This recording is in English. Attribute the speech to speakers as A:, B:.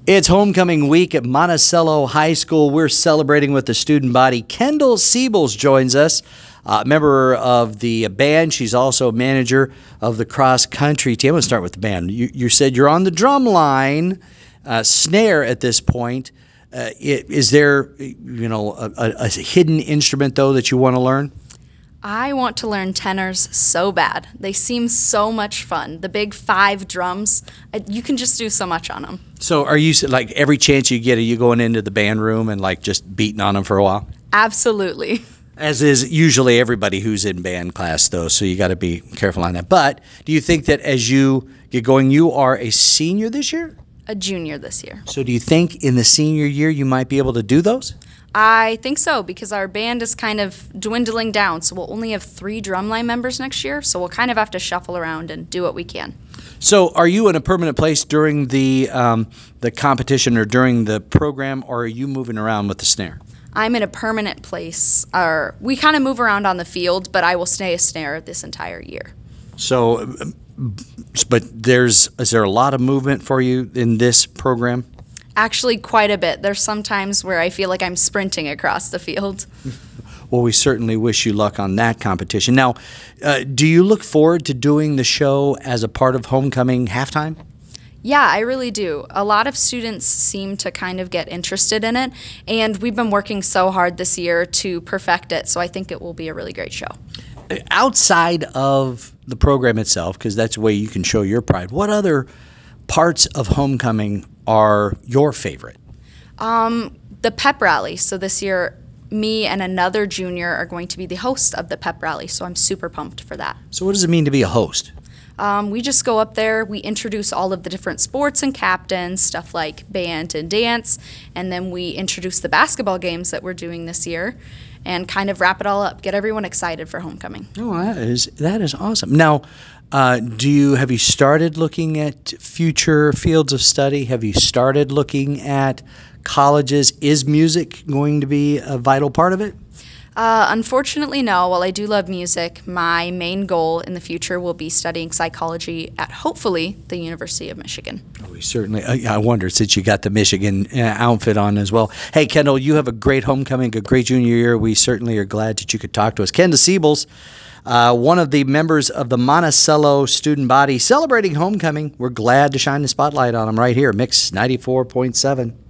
A: It's homecoming week at Monticello High School. We're celebrating with the student body. Kendall Siebels joins us, member of the band. She's also manager of the cross country team. I'm going to start with the band. You said you're on the drum line, snare at this point. Is there, a hidden instrument though that you want to learn?
B: I want to learn tenors so bad. They seem so much fun. The big 5 drums, you can just do so much on them.
A: So are you, like, every chance you get, are you going into the band room and like just beating on them for a while?
B: Absolutely.
A: As is usually everybody who's in band class, though, so you got to be careful on that. But do you think that as you get going, you are a senior this year?
B: A junior this year.
A: So do you think in the senior year you might be able to do those?
B: I think so, because our band is kind of dwindling down, so we'll only have 3 drumline members next year, so we'll kind of have to shuffle around and do what we can.
A: So are you in a permanent place during the competition or during the program, or are you moving around with the snare?
B: I'm in a permanent place. We kind of move around on the field, but I will stay a snare this entire year.
A: So, but is there a lot of movement for you in this program?
B: Actually, quite a bit. There's some times where I feel like I'm sprinting across the field.
A: Well, we certainly wish you luck on that competition. Now, do you look forward to doing the show as a part of homecoming halftime?
B: Yeah, I really do. A lot of students seem to kind of get interested in it, and we've been working so hard this year to perfect it, so I think it will be a really great show.
A: Outside of the program itself, because that's the way you can show your pride, what other parts of homecoming are your favorite?
B: The pep rally. So this year, me and another junior are going to be the host of the pep rally, so I'm super pumped for that.
A: So what does it mean to be a host?
B: We just go up there, we introduce all of the different sports and captains, stuff like band and dance, and then we introduce the basketball games that we're doing this year and kind of wrap it all up, get everyone excited for homecoming.
A: Oh, that is awesome. Now, have you started looking at future fields of study? Have you started looking at colleges? Is music going to be a vital part of it?
B: Unfortunately, no. While I do love music, my main goal in the future will be studying psychology at, hopefully, the University of Michigan.
A: We certainly, I wonder, since you got the Michigan outfit on as well. Hey, Kendall, you have a great homecoming, a great junior year. We certainly are glad that you could talk to us. Kendall Siebels, one of the members of the Monticello student body celebrating homecoming. We're glad to shine the spotlight on them right here, Mix 94.7.